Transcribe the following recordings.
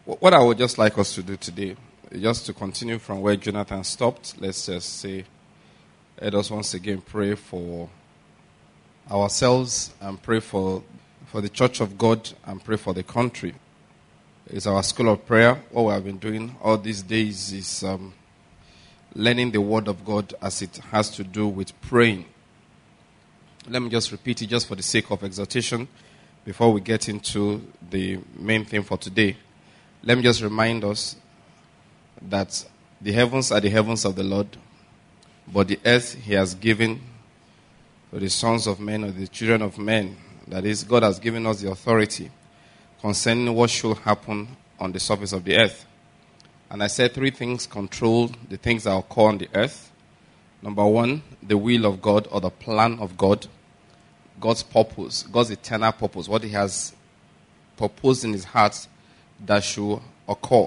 What I would just like us to do today, just to continue from where Jonathan stopped, let's just say, let us once again pray for ourselves and pray for the Church of God and pray for the country. It's our school of prayer. What we have been doing all these days is learning the Word of God as it has to do with praying. Let me just repeat it just for the sake of exhortation before we get into the main theme for today. Let me just remind us that the heavens are the heavens of the Lord, but the earth he has given to the sons of men or the children of men. That is, God has given us the authority concerning what should happen on the surface of the earth. And I said three things control the things that occur on the earth. Number one, the will of God or the plan of God. God's purpose, God's eternal purpose, what he has proposed in his heart that should occur.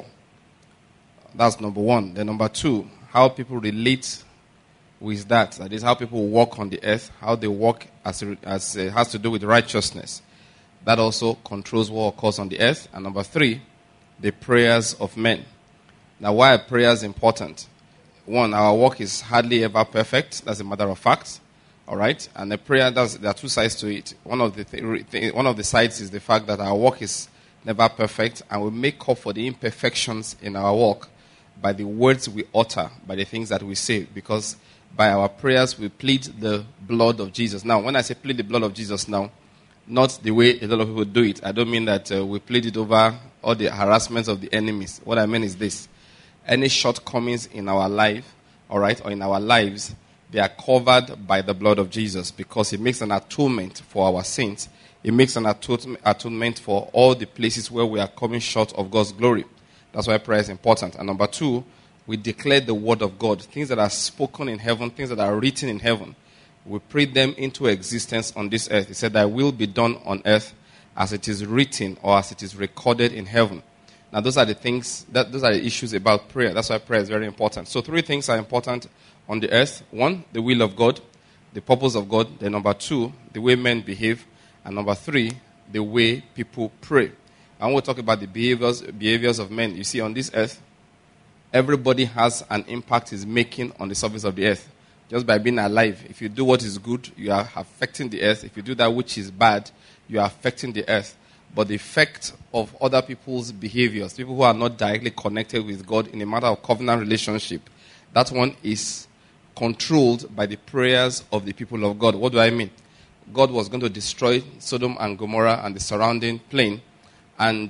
That's number one. Then number two, how people relate with that. That is how people walk on the earth, how they walk as it has to do with righteousness. That also controls what occurs on the earth. And number three, the prayers of men. Now, why are prayers important? One, our work is hardly ever perfect. That's a matter of fact. All right? And the prayer, there are two sides to it. One of the sides is the fact that our work is never perfect, and we make up for the imperfections in our work by the words we utter, by the things that we say, because by our prayers we plead the blood of Jesus. Now, when I say plead the blood of Jesus now, not the way a lot of people do it. I don't mean that we plead it over all the harassments of the enemies. What I mean is this. Any shortcomings in our life, all right, or in our lives, they are covered by the blood of Jesus because it makes an atonement for our sins. It makes an atonement for all the places where we are coming short of God's glory. That's why prayer is important. And number two, we declare the word of God. Things that are spoken in heaven, things that are written in heaven. We pray them into existence on this earth. He said, thy will be done on earth as it is written or as it is recorded in heaven. Now, those are the things, those are the issues about prayer. That's why prayer is very important. So three things are important on the earth. One, the will of God, the purpose of God. Then number two, the way men behave. And number three, the way people pray. And we'll talk about the behaviors of men. You see, on this earth, everybody has an impact he's making on the surface of the earth. Just by being alive. If you do what is good, you are affecting the earth. If you do that which is bad, you are affecting the earth. But the effect of other people's behaviors, people who are not directly connected with God in a matter of covenant relationship, that one is controlled by the prayers of the people of God. What do I mean? God was going to destroy Sodom and Gomorrah and the surrounding plain. And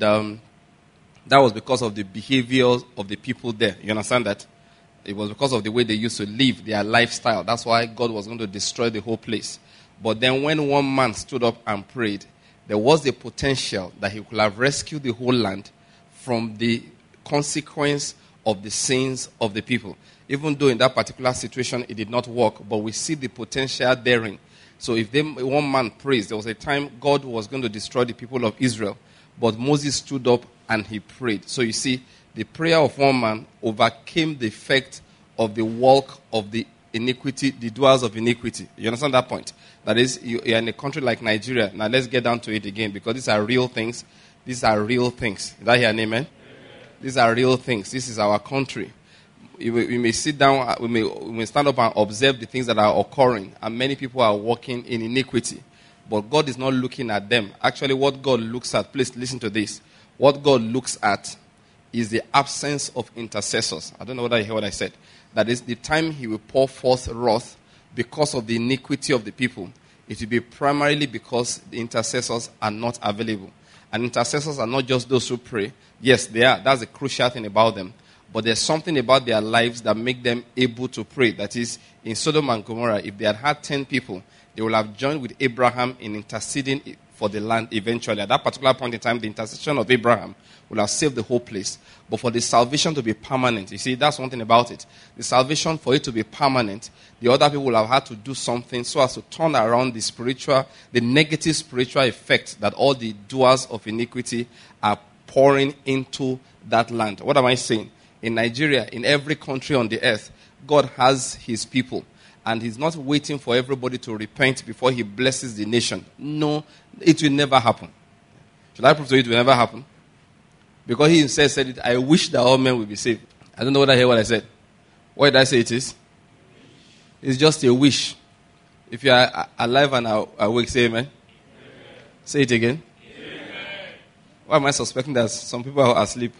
that was because of the behavior of the people there. You understand that? It was because of the way they used to live, their lifestyle. That's why God was going to destroy the whole place. But then when one man stood up and prayed, there was the potential that he could have rescued the whole land from the consequence of the sins of the people. Even though in that particular situation it did not work, but we see the potential therein. So if one man prays, there was a time God was going to destroy the people of Israel, but Moses stood up and he prayed. So you see, the prayer of one man overcame the effect of the work of the iniquity, the doers of iniquity. You understand that point? That is, you are in a country like Nigeria. Now let's get down to it again, because these are real things. These are real things. Did I hear an amen? These are real things. This is our country. We may sit down, we may stand up and observe the things that are occurring, and many people are walking in iniquity. But God is not looking at them. Actually, what God looks at, please listen to this. What God looks at is the absence of intercessors. I don't know whether you hear what I said. That is, the time he will pour forth wrath because of the iniquity of the people, it will be primarily because the intercessors are not available. And intercessors are not just those who pray. Yes, they are. That's the crucial thing about them. But there's something about their lives that make them able to pray. That is, in Sodom and Gomorrah, if they had 10 people, they will have joined with Abraham in interceding for the land eventually. At that particular point in time, the intercession of Abraham will have saved the whole place. But for the salvation to be permanent, you see, that's one thing about it. The salvation, for it to be permanent, the other people will have had to do something so as to turn around the negative spiritual effect that all the doers of iniquity are pouring into that land. What am I saying? In Nigeria, in every country on the earth, God has his people. And he's not waiting for everybody to repent before he blesses the nation. No, it will never happen. Should I prove to you it will never happen? Because he himself said it, I wish that all men will be saved. I don't know whether I hear what I said. What did I say it is? It's just a wish. If you are alive and awake, say amen. Say it again. Amen. Why am I suspecting that some people are asleep?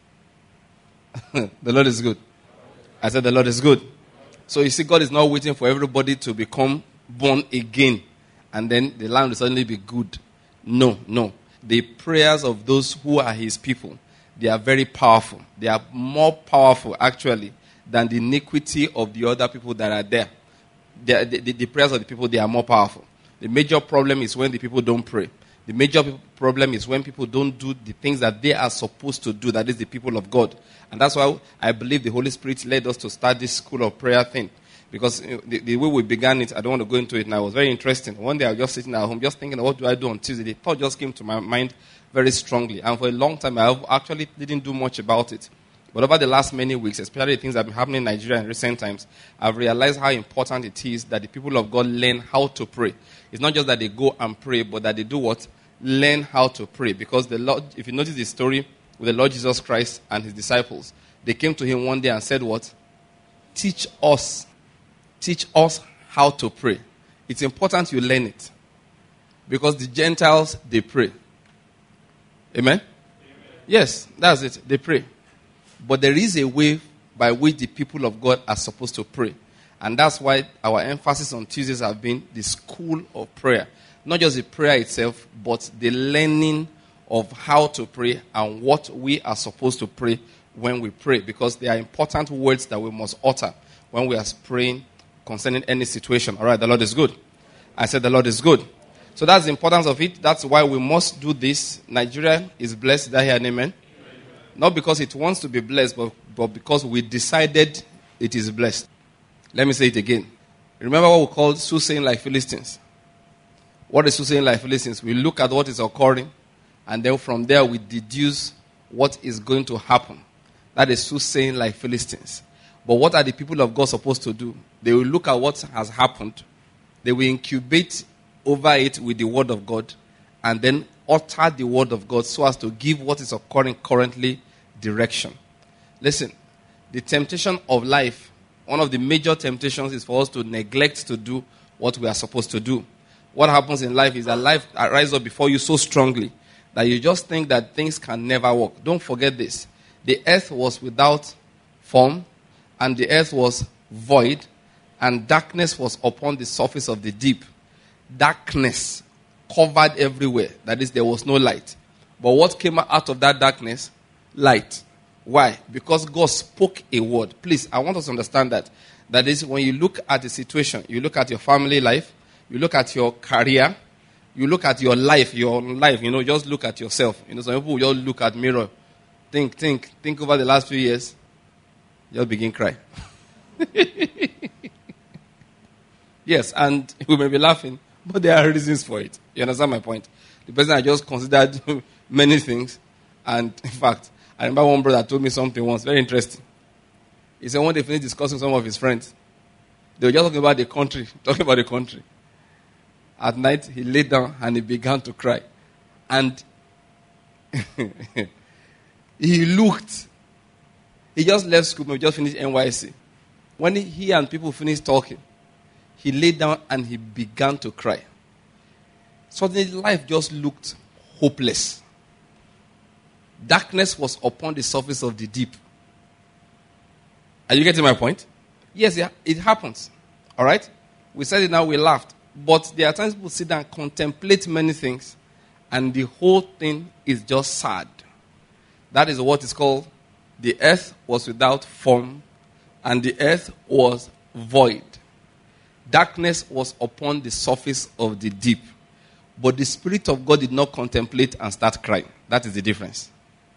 The Lord is good. I said the Lord is good. So you see, God is not waiting for everybody to become born again and then the land will suddenly be good. No. The prayers of those who are his people, they are very powerful. They are more powerful, actually, than the iniquity of the other people that are there. The prayers of the people, they are more powerful. The major problem is when the people don't pray. The major problem is when people don't do the things that they are supposed to do, that is the people of God. And that's why I believe the Holy Spirit led us to start this school of prayer thing. Because the way we began it, I don't want to go into it now, it was very interesting. One day I was just sitting at home, just thinking, what do I do on Tuesday? The thought just came to my mind very strongly. And for a long time, I actually didn't do much about it. But over the last many weeks, especially the things that have been happening in Nigeria in recent times, I've realized how important it is that the people of God learn how to pray. It's not just that they go and pray, but that they do what? Learn how to pray. Because the Lord, if you notice the story with the Lord Jesus Christ and his disciples, they came to him one day and said what? Teach us how to pray. It's important you learn it. Because the Gentiles, they pray. Amen? Yes, that's it. They pray. But there is a way by which the people of God are supposed to pray. And that's why our emphasis on Tuesdays have been the school of prayer. Not just the prayer itself, but the learning of how to pray and what we are supposed to pray when we pray. Because there are important words that we must utter when we are praying concerning any situation. All right, the Lord is good. I said the Lord is good. So that's the importance of it. That's why we must do this. Nigeria is blessed. Did I hear an amen? Not because it wants to be blessed, but because we decided it is blessed. Let me say it again. Remember what we call soothsaying like Philistines. What is soothsaying like Philistines? We look at what is occurring, and then from there we deduce what is going to happen. That is soothsaying like Philistines. But what are the people of God supposed to do? They will look at what has happened. They will incubate over it with the word of God, and then utter the word of God so as to give what is occurring currently direction. Listen, the temptation of life, one of the major temptations is for us to neglect to do what we are supposed to do. What happens in life is that life rises up before you so strongly that you just think that things can never work. Don't forget this. The earth was without form, and the earth was void, and darkness was upon the surface of the deep. Darkness covered everywhere. That is, there was no light. But what came out of that darkness? Light. Why? Because God spoke a word. Please, I want us to understand that. That is, when you look at the situation, you look at your family life, you look at your career, you look at your life, just look at yourself. Some people will just look at mirror. Think over the last few years. Just begin cry. Yes, and we may be laughing, but there are reasons for it. You understand my point? The person I just considered many things, and in fact, I remember one brother told me something once, very interesting. He said when they finished discussing with some of his friends, they were just talking about the country. At night, he lay down and he began to cry. And he looked. He just left school, we just finished NYC. When he and people finished talking, he lay down and he began to cry. Suddenly, life just looked hopeless. Darkness was upon the surface of the deep. Are you getting my point? Yes, yeah, it happens. All right? We said it now, we laughed. But there are times people sit down and contemplate many things, and the whole thing is just sad. That is what is called the earth was without form, and the earth was void. Darkness was upon the surface of the deep. But the Spirit of God did not contemplate and start crying. That is the difference.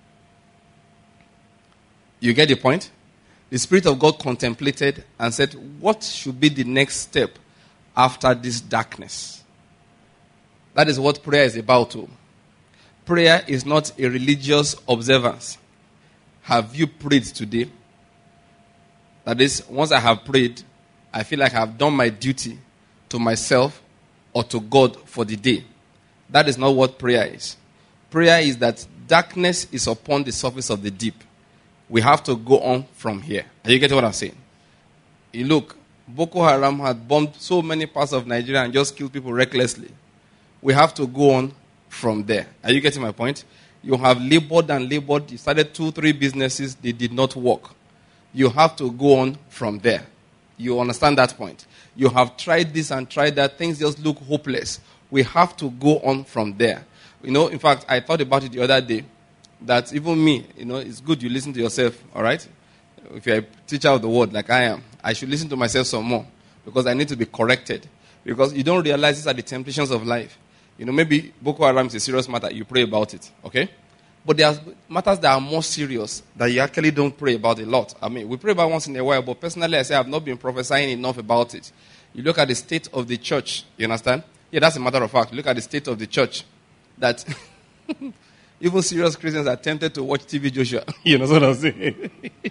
You get the point? The Spirit of God contemplated and said, what should be the next step after this darkness? That is what prayer is about. Prayer is not a religious observance. Have you prayed today? That is, once I have prayed, I feel like I have done my duty to myself or to God for the day. That is not what prayer is. Prayer is that darkness is upon the surface of the deep, we have to go on from here. Are you getting what I'm saying? You look, Boko Haram had bombed so many parts of Nigeria and just killed people recklessly. We have to go on from there. Are you getting my point? You have labored and labored. You started 2-3 businesses. They did not work. You have to go on from there. You understand that point? You have tried this and tried that. Things just look hopeless. We have to go on from there. In fact, I thought about it the other day, that even me, it's good you listen to yourself, all right? If you're a teacher of the word like I am, I should listen to myself some more because I need to be corrected. Because you don't realize these are the temptations of life. Maybe Boko Haram is a serious matter. You pray about it, okay? But there are matters that are more serious that you actually don't pray about a lot. I mean, we pray about once in a while, but personally, I say I've not been prophesying enough about it. You look at the state of the church, you understand? Yeah, that's a matter of fact. Look at the state of the church. That even serious Christians are tempted to watch TV Joshua. You know what I'm saying?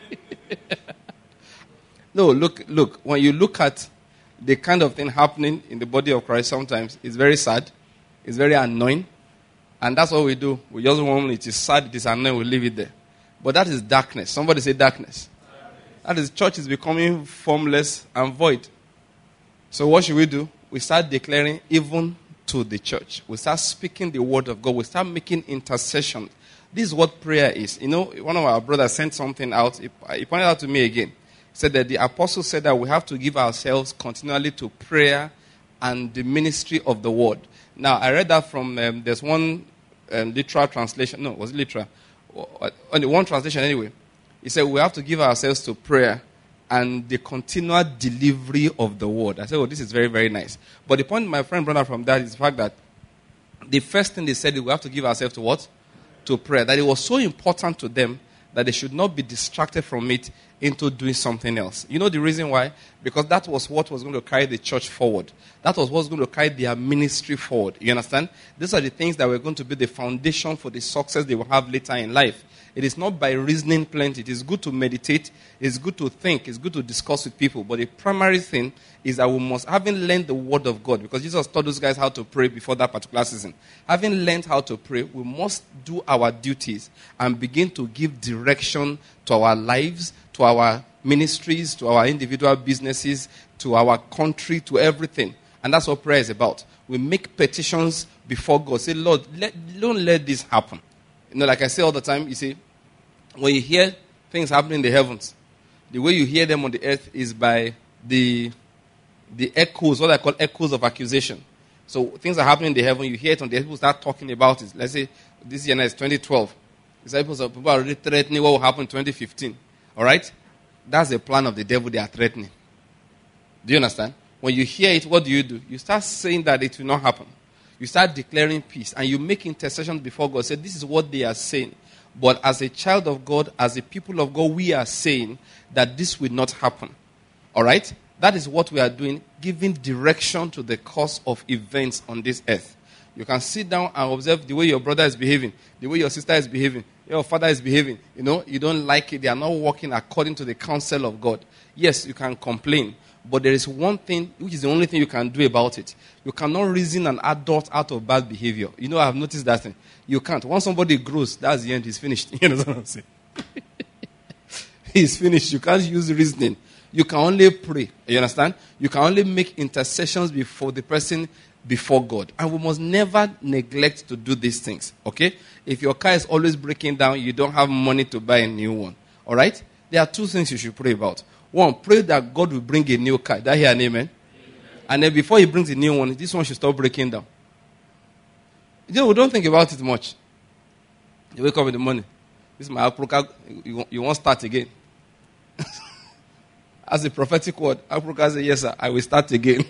No, look. When you look at the kind of thing happening in the body of Christ sometimes, it's very sad. It's very annoying. And that's what we do. We just want it is sad, it is annoying, we leave it there. But that is darkness. Somebody say darkness. That is, church is becoming formless and void. So what should we do? We start declaring even to the church. We start speaking the word of God. We start making intercession. This is what prayer is. One of our brothers sent something out. He pointed out to me again. He said that the apostle said that we have to give ourselves continually to prayer and the ministry of the word. Now, I read that from, there's one literal translation. No, was it literal? Only one translation anyway. He said we have to give ourselves to prayer and the continual delivery of the word. I said, this is very, very nice. But the point my friend brought up from that is the fact that the first thing they said is we have to give ourselves to what? To prayer. That it was so important to them that they should not be distracted from it into doing something else. You know the reason why? Because that was what was going to carry the church forward. That was what was going to carry their ministry forward. You understand? These are the things that were going to be the foundation for the success they will have later in life. It is not by reasoning plenty. It is good to meditate. It's good to think. It's good to discuss with people. But the primary thing is that we must, having learned the word of God, because Jesus taught those guys how to pray before that particular season. Having learned how to pray, we must do our duties and begin to give direction to our lives, to our ministries, to our individual businesses, to our country, to everything. And that's what prayer is about. We make petitions before God. Say, Lord, don't let this happen. Like I say all the time, you see, when you hear things happening in the heavens, the way you hear them on the earth is by the echoes, what I call echoes of accusation. So things are happening in the heaven, you hear it on the earth, people start talking about it. Let's say this year now is 2012. People are already threatening what will happen in 2015. All right? That's the plan of the devil they are threatening. Do you understand? When you hear it, what do? You start saying that it will not happen. You start declaring peace and you make intercessions before God. Say, this is what they are saying. But as a child of God, as a people of God, we are saying that this will not happen. All right? That is what we are doing, giving direction to the course of events on this earth. You can sit down and observe the way your brother is behaving, the way your sister is behaving, your father is behaving. You don't like it. They are not working according to the counsel of God. Yes, you can complain. But there is one thing, which is the only thing you can do about it. You cannot reason an adult out of bad behavior. I've noticed that thing. You can't. Once somebody grows, that's the end. He's finished. You know what I'm saying? He's finished. You can't use reasoning. You can only pray. You understand? You can only make intercessions before the person, before God. And we must never neglect to do these things. Okay? If your car is always breaking down, you don't have money to buy a new one. All right? There are two things you should pray about. One, pray that God will bring a new car. Did I hear an amen? And then before he brings a new one, this one should stop breaking down. We don't think about it much. You wake up in the morning. This is my Aproka. You won't start again. As a prophetic word, Aproka says, yes, sir, I will start again.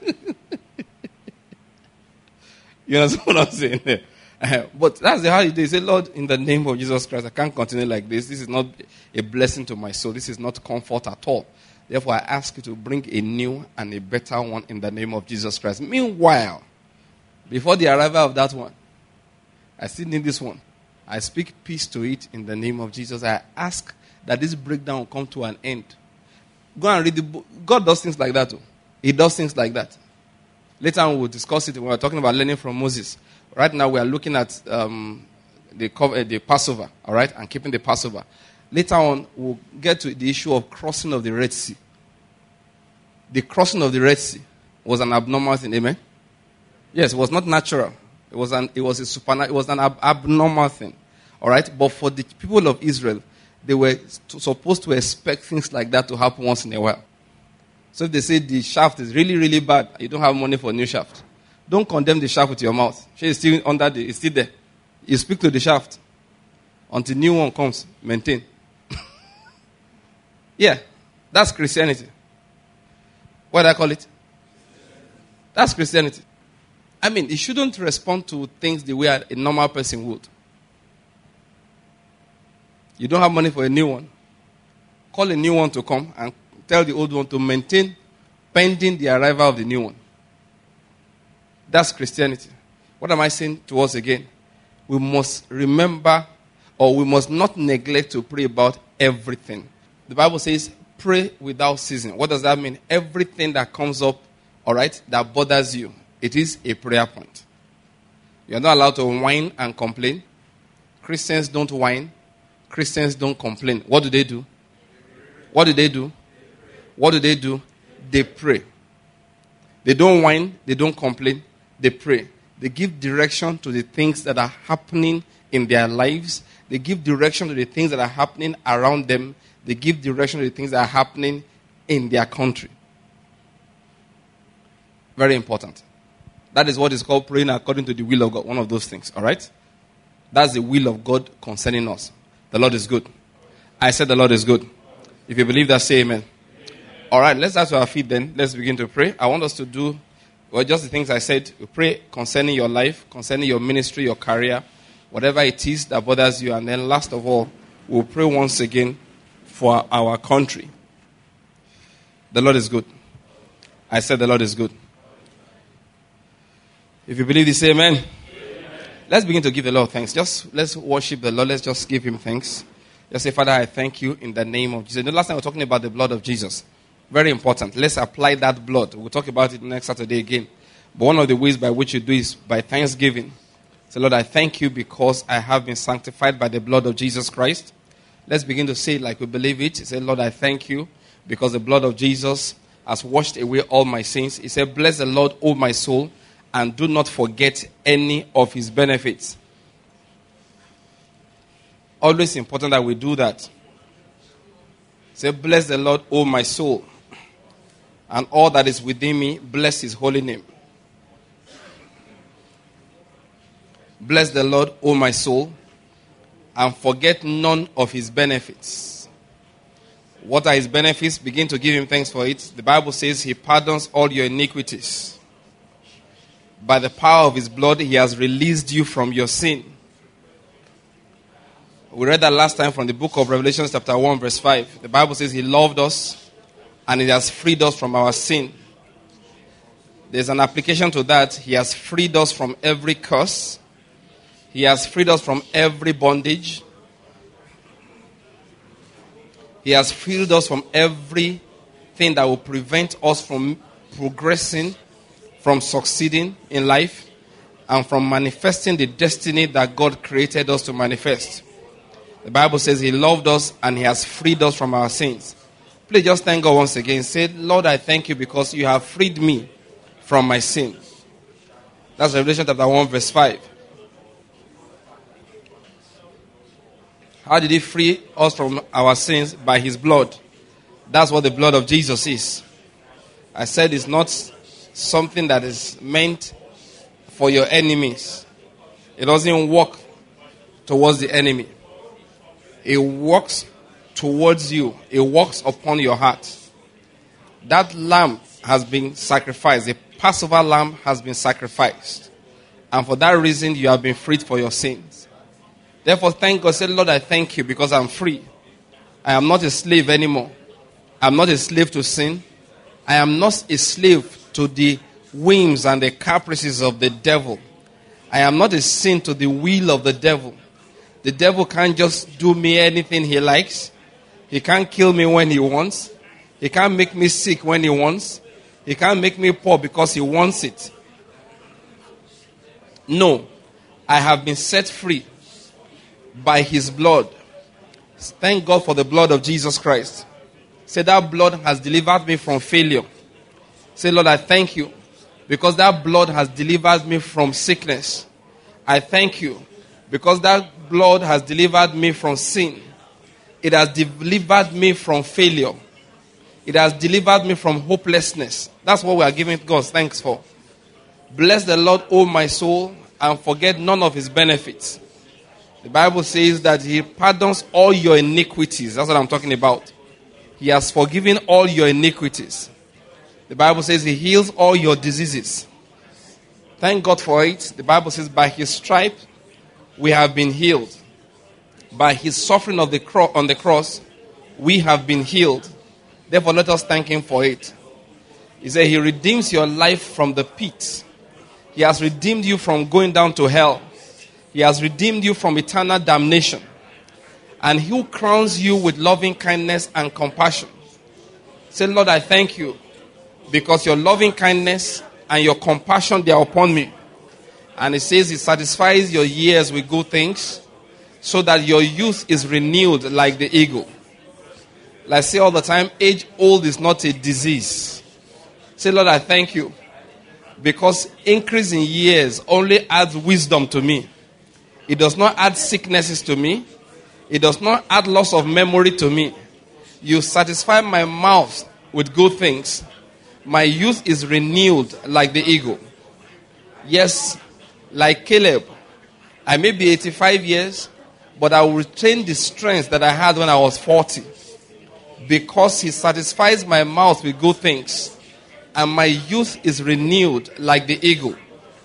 You understand what I'm saying there? But that's how you do. You say, Lord, in the name of Jesus Christ, I can't continue like this. This is not a blessing to my soul. This is not comfort at all. Therefore, I ask you to bring a new and a better one in the name of Jesus Christ. Meanwhile, before the arrival of that one, I still need this one. I speak peace to it in the name of Jesus. I ask that this breakdown will come to an end. Go and read the book. God does things like that too. He does things like that. Later on, we'll discuss it when we're talking about learning from Moses. Right now, we are looking at the Passover, all right, and keeping the Passover. Later on, we'll get to the issue of crossing of the Red Sea. The crossing of the Red Sea was an abnormal thing, amen? Yes, it was not natural. It was an abnormal thing, all right? But for the people of Israel, they were supposed to expect things like that to happen once in a while. So if they say the shaft is really, really bad, you don't have money for a new shaft, don't condemn the shaft with your mouth. It's still it's still there. You speak to the shaft until new one comes. Maintain. Yeah, that's Christianity. What do I call it? That's Christianity. I mean, it shouldn't respond to things the way a normal person would. You don't have money for a new one. Call a new one to come and tell the old one to maintain pending the arrival of the new one. That's Christianity. What am I saying to us again? We must remember, or we must not neglect to pray about everything. The Bible says, pray without ceasing. What does that mean? Everything that comes up, all right, that bothers you, it is a prayer point. You are not allowed to whine and complain. Christians don't whine. Christians don't complain. What do they do? What do they do? What do they do? They pray. They don't whine. They don't complain. They pray. They give direction to the things that are happening in their lives. They give direction to the things that are happening around them. They give direction to the things that are happening in their country. Very important. That is what is called praying according to the will of God. One of those things. All right? That's the will of God concerning us. The Lord is good. I said the Lord is good. If you believe that, say amen. All right, let's start to our feet then. Let's begin to pray. I want us to do just the things I said. We pray concerning your life, concerning your ministry, your career, whatever it is that bothers you. And then last of all, we'll pray once again for our country. The Lord is good. I said the Lord is good. If you believe this, say amen. Amen. Let's begin to give the Lord thanks. Let's worship the Lord. Let's just give him thanks. Just say, Father, I thank you in the name of Jesus. The last time we were talking about the blood of Jesus. Very important. Let's apply that blood. We'll talk about it next Saturday again. But one of the ways by which you do is by thanksgiving. Say, Lord, I thank you because I have been sanctified by the blood of Jesus Christ. Let's begin to say it like we believe it. Say, Lord, I thank you because the blood of Jesus has washed away all my sins. He said, bless the Lord, O my soul, and do not forget any of his benefits. Always important that we do that. Say, bless the Lord, O my soul, and all that is within me, bless his holy name. Bless the Lord, O my soul, and forget none of his benefits. What are his benefits? Begin to give him thanks for it. The Bible says he pardons all your iniquities. By the power of his blood, he has released you from your sin. We read that last time from the book of Revelation chapter 1 verse 5. The Bible says he loved us and he has freed us from our sin. There's an application to that. He has freed us from every curse. He has freed us from every bondage. He has freed us from everything that will prevent us from progressing, from succeeding in life, and from manifesting the destiny that God created us to manifest. The Bible says he loved us and he has freed us from our sins. Please just thank God once again. Say, Lord, I thank you because you have freed me from my sin. That's Revelation chapter 1 verse 5. How did he free us from our sins? By his blood. That's what the blood of Jesus is. I said it's not something that is meant for your enemies. It doesn't work towards the enemy. It works towards you. It works upon your heart. That lamb has been sacrificed. The Passover lamb has been sacrificed. And for that reason, you have been freed for your sins. Therefore, thank God. Say, Lord, I thank you because I'm free. I am not a slave anymore. I'm not a slave to sin. I am not a slave to the whims and the caprices of the devil. I am not a sin to the will of the devil. The devil can't just do me anything he likes. He can't kill me when he wants. He can't make me sick when he wants. He can't make me poor because he wants it. No. I have been set free. by his blood. Thank God for the blood of Jesus Christ. Say, that blood has delivered me from failure. Say, Lord, I thank you because that blood has delivered me from sickness. I thank you because that blood has delivered me from sin. It has delivered me from failure. It has delivered me from hopelessness. That's what we are giving God thanks for. Bless the Lord, O my soul, and forget none of his benefits. The Bible says that he pardons all your iniquities. That's what I'm talking about. He has forgiven all your iniquities. The Bible says he heals all your diseases. Thank God for it. The Bible says by his stripe we have been healed. By his suffering on the cross, we have been healed. Therefore, let us thank him for it. He said he redeems your life from the pit. He has redeemed you from going down to hell. He has redeemed you from eternal damnation. And he who crowns you with loving kindness and compassion. Say, Lord, I thank you because your loving kindness and your compassion, they are upon me. And it says it satisfies your years with good things, so that your youth is renewed like the eagle. Like I say all the time, age old is not a disease. Say, Lord, I thank you because increase in years only adds wisdom to me. It does not add sicknesses to me. It does not add loss of memory to me. You satisfy my mouth with good things. My youth is renewed like the eagle. Yes, like Caleb, I may be 85 years, but I will retain the strength that I had when I was 40. Because he satisfies my mouth with good things. And my youth is renewed like the eagle.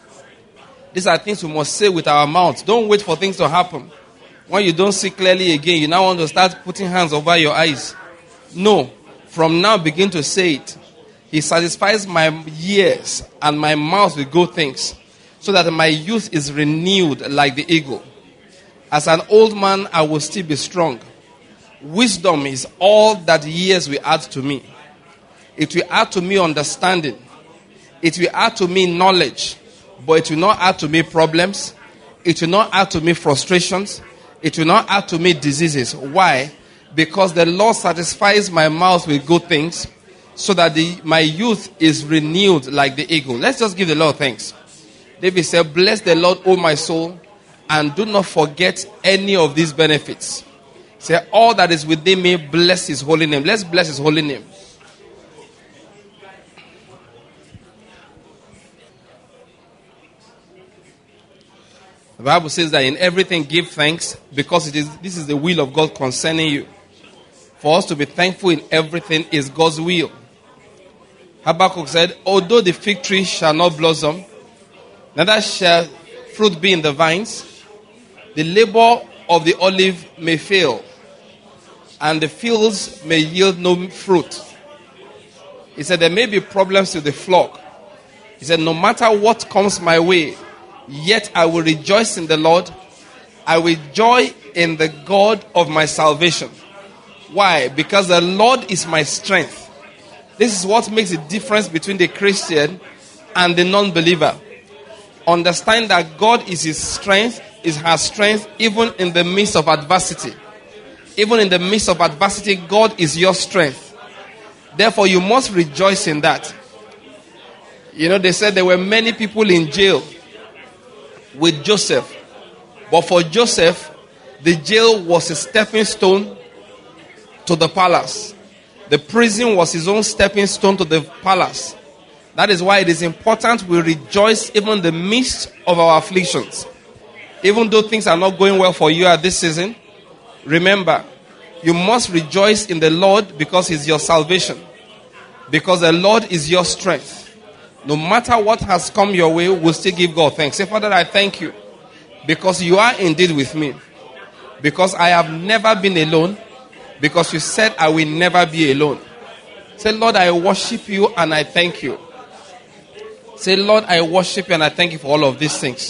These are things we must say with our mouths. Don't wait for things to happen. When you don't see clearly again, you now want to start putting hands over your eyes. No. From now, begin to say it. He satisfies my years and my mouth with good things, so that my youth is renewed like the eagle. As an old man, I will still be strong. Wisdom is all that years will add to me. It will add to me understanding. It will add to me knowledge. But it will not add to me problems. It will not add to me frustrations. It will not add to me diseases. Why? Because the Lord satisfies my mouth with good things, so that my youth is renewed like the eagle. Let's just give the Lord thanks. David said, bless the Lord, O my soul, and do not forget any of these benefits. Say, all that is within me, bless his holy name. Let's bless his holy name. The Bible says that in everything give thanks, because this is the will of God concerning you. For us to be thankful in everything is God's will. Habakkuk said, although the fig tree shall not blossom, neither shall fruit be in the vines, the labor of the olive may fail, and the fields may yield no fruit. He said, there may be problems with the flock. He said, no matter what comes my way, yet I will rejoice in the Lord. I will joy in the God of my salvation. Why? Because the Lord is my strength. This is what makes the difference between the Christian and the non-believer. Understand that God is his strength, is her strength, even in the midst of adversity. Even in the midst of adversity, God is your strength. Therefore, you must rejoice in that. You know, they said there were many people in jail with Joseph. But for Joseph, the jail was a stepping stone to the palace. The prison was his own stepping stone to the palace. That is why it is important we rejoice even in the midst of our afflictions. Even though things are not going well for you at this season, remember, you must rejoice in the Lord because he's your salvation. Because the Lord is your strength. No matter what has come your way, we'll still give God thanks. Say, Father, I thank you because you are indeed with me. Because I have never been alone. Because you said I will never be alone. Say, Lord, I worship you and I thank you. Say, Lord, I worship you and I thank you for all of these things.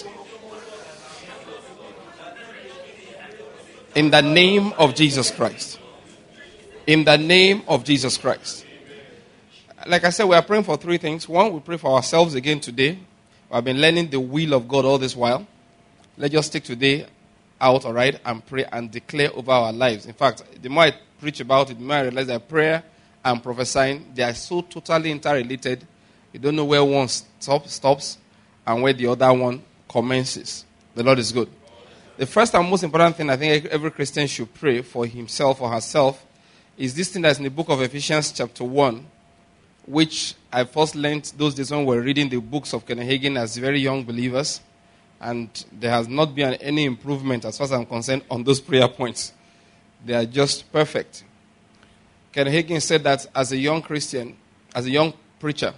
In the name of Jesus Christ. In the name of Jesus Christ. Like I said, we are praying for three things. One, we pray for ourselves again today. We have been learning the will of God all this while. Let's just take today out, all right, and pray and declare over our lives. In fact, the more I preach about it, the more I realize that prayer and prophesying, they are so totally interrelated. You don't know where one stops and where the other one commences. The Lord is good. The first and most important thing I think every Christian should pray for himself or herself is this thing that's in the book of Ephesians chapter 1, which I first learned those days when we were reading the books of Kenneth Hagin as very young believers. And there has not been any improvement as far as I'm concerned on those prayer points. They are just perfect. Kenneth Hagin said that as a young Christian, as a young preacher,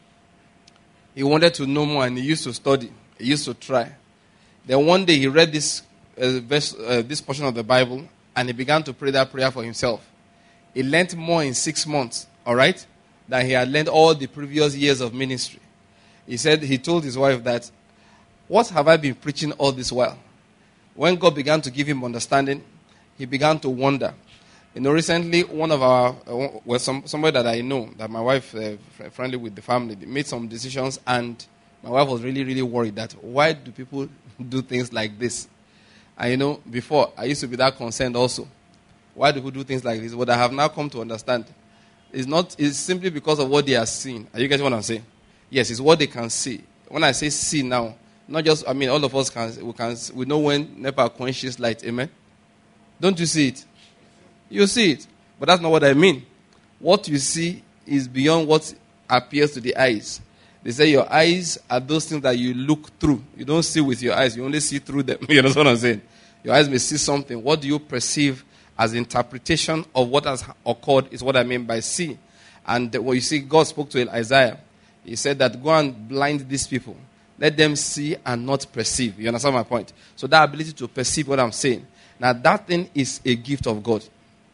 he wanted to know more and he used to study. He used to try. Then one day he read this portion of the Bible and he began to pray that prayer for himself. He learned more in 6 months, all right, than he had learned all the previous years of ministry. He said, he told his wife that, what have I been preaching all this while? When God began to give him understanding, he began to wonder. Recently, one of our, somebody that I know, that my wife, friendly with the family, they made some decisions, and my wife was really, really worried that, why do people do things like this? And before, I used to be that concerned also. Why do people do things like this? What I have now come to understand is simply because of what they are seeing. Are you getting what I'm saying? Yes, it's what they can see. When I say see now, not just, all of us we know when NEPA quenches light, amen? Don't you see it? You see it. But that's not what I mean. What you see is beyond what appears to the eyes. They say your eyes are those things that you look through. You don't see with your eyes. You only see through them. You know what I'm saying? Your eyes may see something. What do you perceive as interpretation of what has occurred is what I mean by see. And what you see, God spoke to Isaiah. He said that go and blind these people. Let them see and not perceive. You understand my point? So that ability to perceive what I'm saying. Now that thing is a gift of God.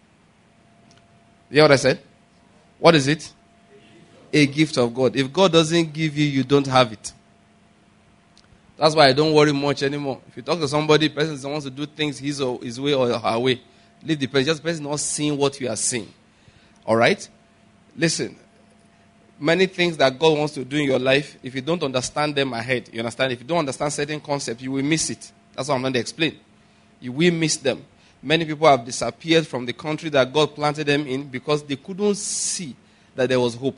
You hear what I said? What is it? A gift of God. If God doesn't give you, you don't have it. That's why I don't worry much anymore. If you talk to somebody, the person wants to do things his way or her way, leave the person. Just the person not seeing what you are seeing. All right? Listen. Many things that God wants to do in your life, if you don't understand them ahead, you understand? If you don't understand certain concepts, you will miss it. That's what I'm going to explain. You will miss them. Many people have disappeared from the country that God planted them in because they couldn't see that there was hope.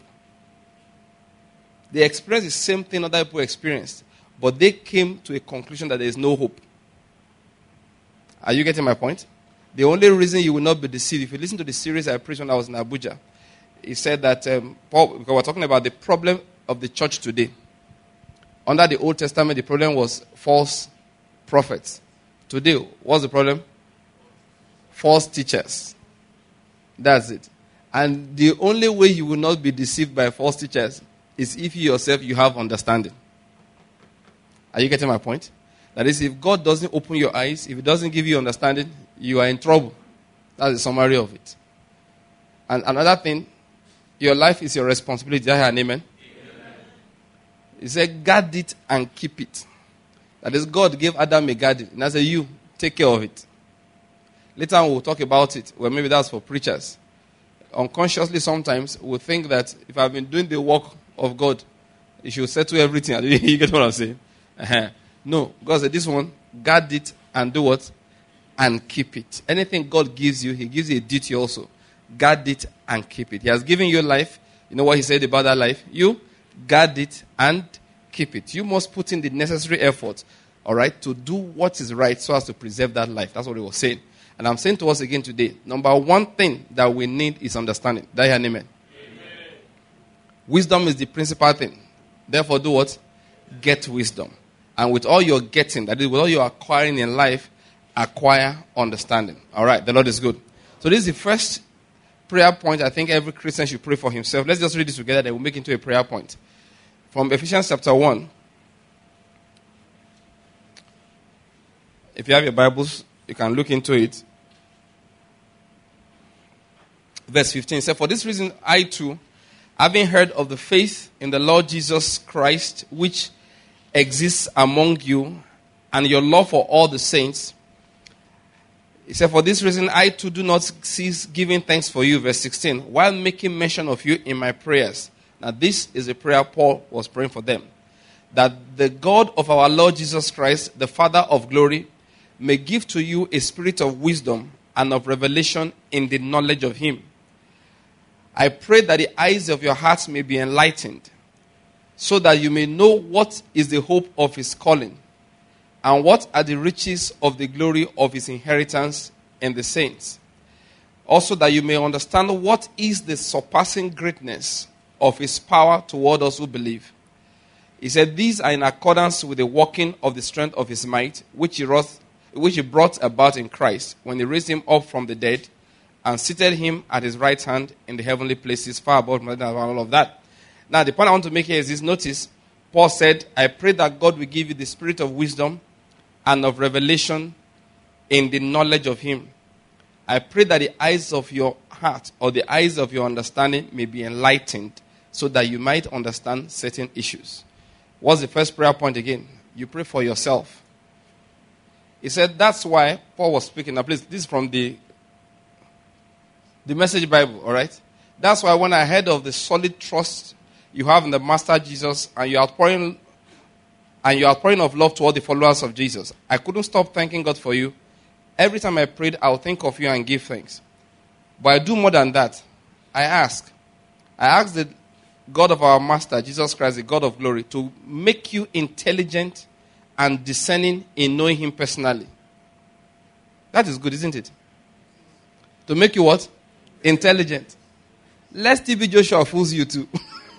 They experienced the same thing other people experienced, but they came to a conclusion that there is no hope. Are you getting my point? The only reason you will not be deceived, if you listen to the series I preached when I was in Abuja, he said that, Paul, because we're talking about the problem of the church today. Under the Old Testament, the problem was false prophets. Today, what's the problem? False teachers. That's it. And the only way you will not be deceived by false teachers is if you yourself, you have understanding. Are you getting my point? That is, if God doesn't open your eyes, if He doesn't give you understanding, you are in trouble. That's the summary of it. And another thing, your life is your responsibility. Did I hear an amen? He said, guard it and keep it. That is, God gave Adam a garden. And I said, you, take care of it. Later on, we'll talk about it. Well, maybe that's for preachers. Unconsciously, sometimes, we'll think that if I've been doing the work of God, He should settle everything. You get what I'm saying? No. God said, this one, guard it and do what? And keep it. Anything God gives you, He gives you a duty also. Guard it and keep it. He has given you life. You know what He said about that life? You guard it and keep it. You must put in the necessary effort, all right, to do what is right so as to preserve that life. That's what He was saying. And I'm saying to us again today, number one thing that we need is understanding. Did I hear an amen? Amen. Wisdom is the principal thing. Therefore, do what? Get wisdom. And with all you're getting, that is, with all you're acquiring in life, acquire understanding. All right, the Lord is good. So this is the first prayer point I think every Christian should pray for himself. Let's just read this together, then we'll make it into a prayer point. From Ephesians chapter 1. If you have your Bibles, you can look into it. Verse 15 says, for this reason I too, having heard of the faith in the Lord Jesus Christ, which exists among you, and your love for all the saints, he said, for this reason I too do not cease giving thanks for you, verse 16, while making mention of you in my prayers. Now this is a prayer Paul was praying for them. That the God of our Lord Jesus Christ, the Father of glory, may give to you a spirit of wisdom and of revelation in the knowledge of him. I pray that the eyes of your hearts may be enlightened, so that you may know what is the hope of his calling, and what are the riches of the glory of his inheritance in the saints. Also that you may understand what is the surpassing greatness of his power toward us who believe. He said, these are in accordance with the working of the strength of his might, which he brought about in Christ, when he raised him up from the dead, and seated him at his right hand in the heavenly places, far above all of that. Now, the point I want to make here is this. Notice, Paul said, I pray that God will give you the spirit of wisdom and of revelation in the knowledge of him. I pray that the eyes of your heart or the eyes of your understanding may be enlightened, so that you might understand certain issues. What's the first prayer point again? You pray for yourself. He said that's why Paul was speaking. Now, please, this is from the Message Bible, all right? That's why when I heard of the solid trust you have in the Master Jesus, and you are outpouring of love toward the followers of Jesus, I couldn't stop thanking God for you. Every time I prayed, I'll think of you and give thanks. But I do more than that. I ask the God of our Master, Jesus Christ, the God of glory, to make you intelligent and discerning in knowing him personally. That is good, isn't it? To make you what? Intelligent. Lest TB Joshua fools you too.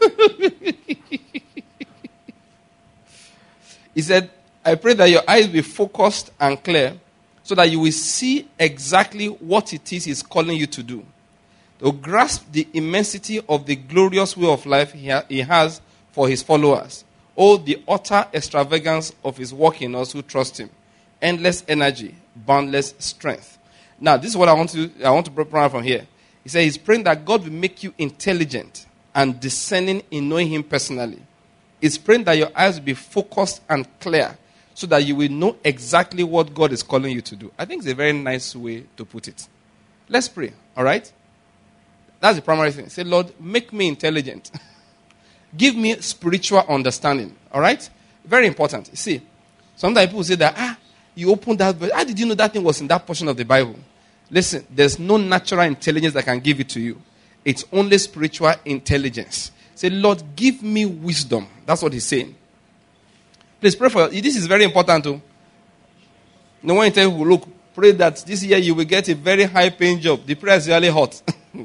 He said, I pray that your eyes be focused and clear, so that you will see exactly what it is he's calling you to do. To grasp the immensity of the glorious way of life he has for his followers. Oh, the utter extravagance of his work in us who trust him. Endless energy, boundless strength. Now, this is what I want to pray from here. He said he's praying that God will make you intelligent and discerning in knowing him personally. He's praying that your eyes will be focused and clear, so that you will know exactly what God is calling you to do. I think it's a very nice way to put it. Let's pray, all right? That's the primary thing. Say, Lord, make me intelligent. Give me spiritual understanding, all right? Very important. You see, sometimes people say that, you opened that, but how did you know that thing was in that portion of the Bible? Listen, there's no natural intelligence that can give it to you. It's only spiritual intelligence. Say, Lord, give me wisdom. That's what he's saying. Please pray for this. Is very important too. No one tell you, look, pray that this year you will get a very high-paying job. The prayer is really hot.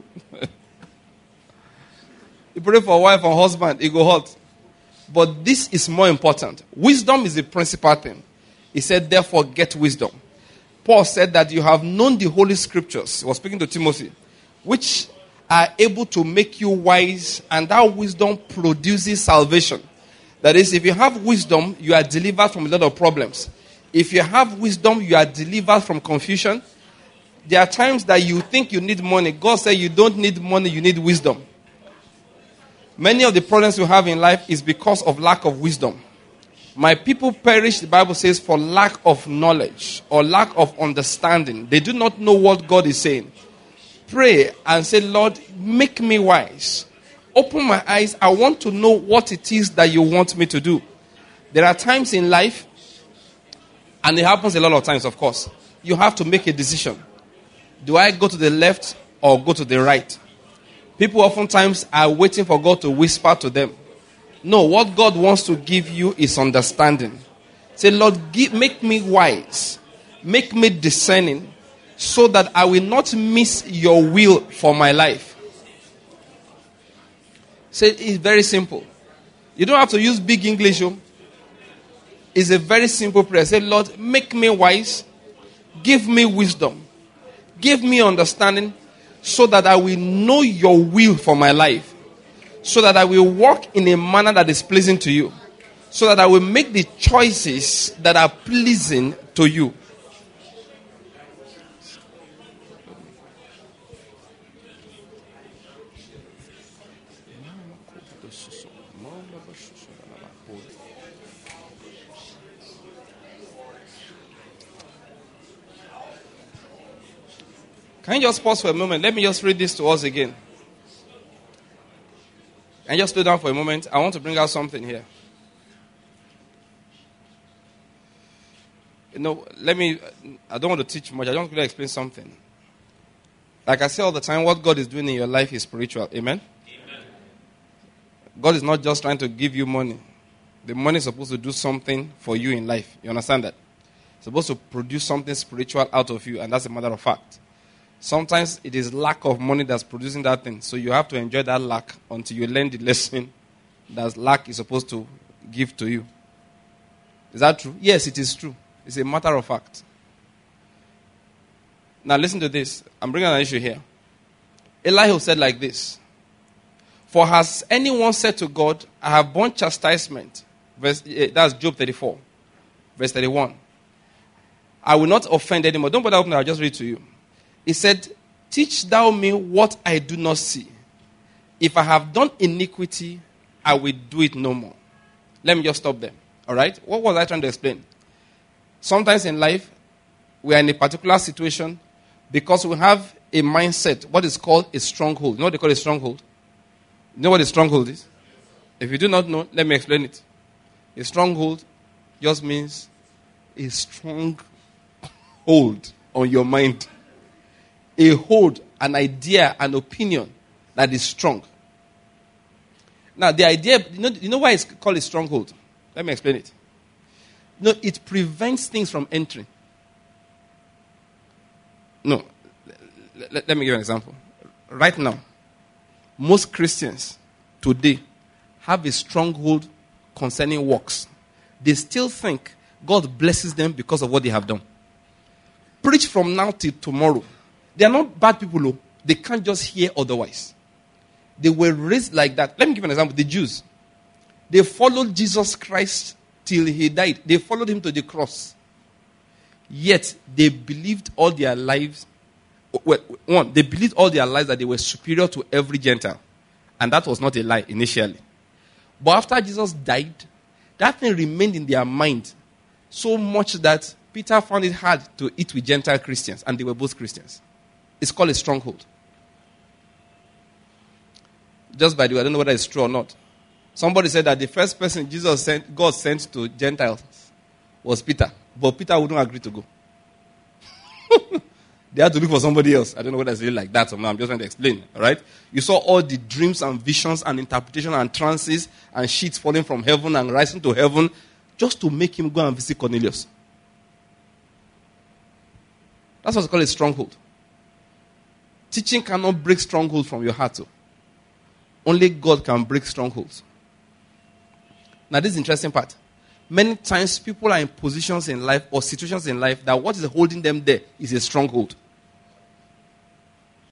You pray for a wife or husband, it go hot. But this is more important. Wisdom is the principal thing. He said, therefore, get wisdom. Paul said that you have known the Holy Scriptures. He was speaking to Timothy, which are able to make you wise, and that wisdom produces salvation. That is, if you have wisdom, you are delivered from a lot of problems. If you have wisdom, you are delivered from confusion. There are times that you think you need money. God said you don't need money, you need wisdom. Many of the problems you have in life is because of lack of wisdom. My people perish, the Bible says, for lack of knowledge or lack of understanding. They do not know what God is saying. Pray and say, Lord, make me wise. Open my eyes. I want to know what it is that you want me to do. There are times in life, and it happens a lot of times, of course, you have to make a decision. Do I go to the left or go to the right? People oftentimes are waiting for God to whisper to them. No, what God wants to give you is understanding. Say, Lord, make me wise. Make me discerning, so that I will not miss your will for my life. Say, it's very simple. You don't have to use big English. It's a very simple prayer. Say, Lord, make me wise. Give me wisdom. Give me understanding, so that I will know your will for my life. So that I will walk in a manner that is pleasing to you. So that I will make the choices that are pleasing to you. Can you just pause for a moment? Let me just read this to us again. And just slow down for a moment. I want to bring out something here. I don't want to teach much. I just want to explain something. Like I say all the time, what God is doing in your life is spiritual. Amen? Amen. God is not just trying to give you money. The money is supposed to do something for you in life. You understand that? It's supposed to produce something spiritual out of you, and that's a matter of fact. Sometimes it is lack of money that's producing that thing. So you have to enjoy that lack until you learn the lesson that lack is supposed to give to you. Is that true? Yes, it is true. It's a matter of fact. Now listen to this. I'm bringing an issue here. Elihu said like this. For has anyone said to God, I have borne chastisement. That's Job 34. Verse 31. I will not offend anymore. Don't bother opening it. I'll just read to you. He said, teach thou me what I do not see. If I have done iniquity, I will do it no more. Let me just stop there. All right? What was I trying to explain? Sometimes in life, we are in a particular situation because we have a mindset, what is called a stronghold. You know what they call a stronghold? You know what a stronghold is? If you do not know, let me explain it. A stronghold just means a strong hold on your mind. A hold, an idea, an opinion that is strong. Now, the idea, you know why it's called a stronghold? Let me explain it. No, it prevents things from entering. No, let me give you an example. Right now, most Christians today have a stronghold concerning works. They still think God blesses them because of what they have done. Preach from now till tomorrow. They are not bad people, though. They can't just hear otherwise. They were raised like that. Let me give an example. The Jews, they followed Jesus Christ till he died. They followed him to the cross. Yet, they believed all their lives. They believed all their lives that they were superior to every Gentile. And that was not a lie initially. But after Jesus died, that thing remained in their mind so much that Peter found it hard to eat with Gentile Christians. And they were both Christians. It's called a stronghold. Just by the way, I don't know whether it's true or not. Somebody said that the first person God sent to Gentiles was Peter. But Peter wouldn't agree to go. They had to look for somebody else. I don't know whether it's really like that or not. I'm just trying to explain. All right? You saw all the dreams and visions and interpretation and trances and sheets falling from heaven and rising to heaven just to make him go and visit Cornelius. That's what's called a stronghold. Teaching cannot break strongholds from your heart. Too. Only God can break strongholds. Now, this is the interesting part. Many times people are in positions in life or situations in life that what is holding them there is a stronghold.